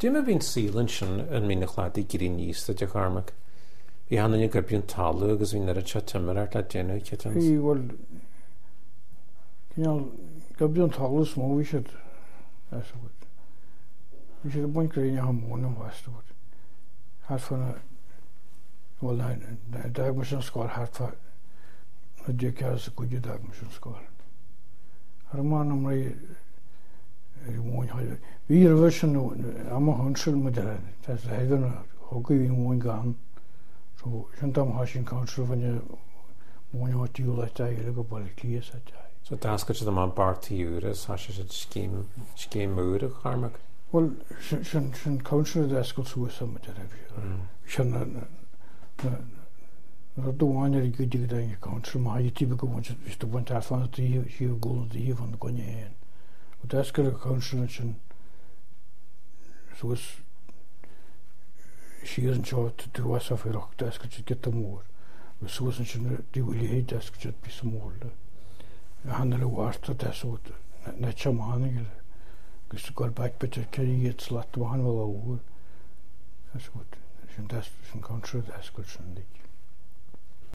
Dim a bhín sílan sin an mína chládaí gurí níos de charmach. Bhí hanna gur bíon talú agus bhí ar a timart le déanú kitans. Í bhfuil cinál gabrion talus mó bhí siad asúd. Bhí siad a buin gréine ha móna bhaistúd. Hartfanna bhfuil na dag mar sin scáil hartfa na déceas a cuide dag mar sin scáil. Har má am ré móin haile. Bhí a bhir sin am honsil mu tas a heidir na hoga bhí móin gan. So sin dam ha sin council fanne móin ha tíú le eile go bol lías a tai. So dasca se am bartaí úras há sé scéim múra charmach? Well, sin council a escail suasa mu sin na doháin ar go dig dain council má haí tíbe go bhaint is do buint fan hí góla díomh an gonne héin. But escail a council sin suas sí an seo tú was a féach escail si get mór. Suas an sin díhfuil héad escail si bí mór le. Hanna le bhharta desút na temánig gus go backbit ceíiad slat bhain bhil áúr sin country escail sin lig.